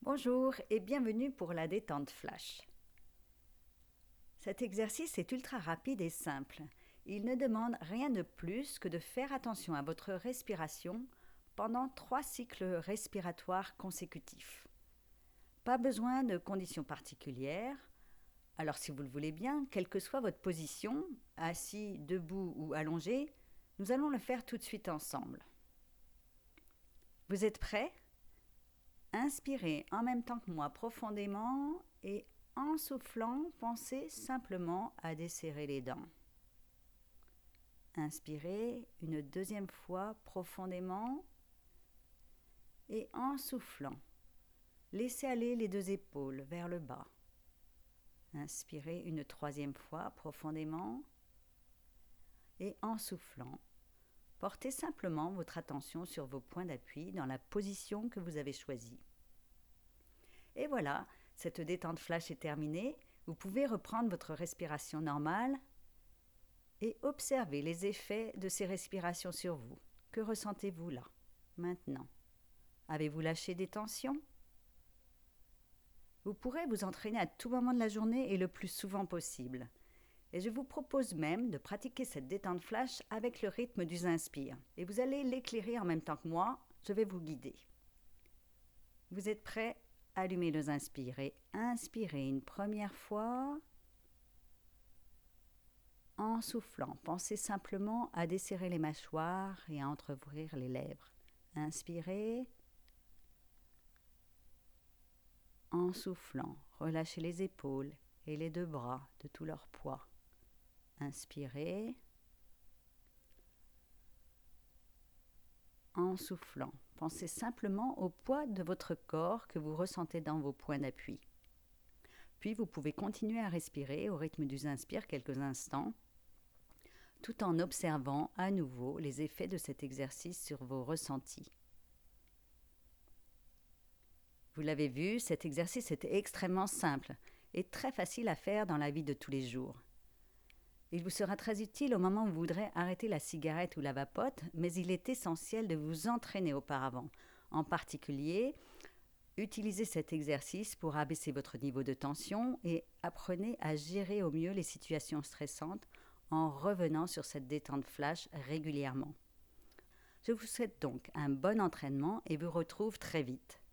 Bonjour et bienvenue pour la détente flash. Cet exercice est ultra rapide et simple. Il ne demande rien de plus que de faire attention à votre respiration pendant 3 cycles respiratoires consécutifs. Pas besoin de conditions particulières. Alors si vous le voulez bien, quelle que soit votre position, assis, debout ou allongé, nous allons le faire tout de suite ensemble. Vous êtes prêts ? Inspirez en même temps que moi profondément et en soufflant, pensez simplement à desserrer les dents. Inspirez une deuxième fois profondément et en soufflant, laissez aller les deux épaules vers le bas. Inspirez une troisième fois profondément et en soufflant, portez simplement votre attention sur vos points d'appui dans la position que vous avez choisie. Et voilà, cette détente flash est terminée. Vous pouvez reprendre votre respiration normale et observer les effets de ces respirations sur vous. Que ressentez-vous là, maintenant ? Avez-vous lâché des tensions ? Vous pourrez vous entraîner à tout moment de la journée et le plus souvent possible. Et je vous propose même de pratiquer cette détente flash avec le rythme du Zinspire. Et vous allez l'éclairer en même temps que moi, je vais vous guider. Vous êtes prêts ? Allumez le Zinspire et inspirez une première fois. En soufflant, pensez simplement à desserrer les mâchoires et à entreouvrir les lèvres. Inspirez. En soufflant, relâchez les épaules et les deux bras de tout leur poids. Inspirez. En soufflant, pensez simplement au poids de votre corps que vous ressentez dans vos points d'appui. Puis vous pouvez continuer à respirer au rythme du Zinspire quelques instants, tout en observant à nouveau les effets de cet exercice sur vos ressentis. Vous l'avez vu, cet exercice est extrêmement simple et très facile à faire dans la vie de tous les jours. Il vous sera très utile au moment où vous voudrez arrêter la cigarette ou la vapote, mais il est essentiel de vous entraîner auparavant. En particulier, utilisez cet exercice pour abaisser votre niveau de tension et apprenez à gérer au mieux les situations stressantes en revenant sur cette détente flash régulièrement. Je vous souhaite donc un bon entraînement et vous retrouve très vite.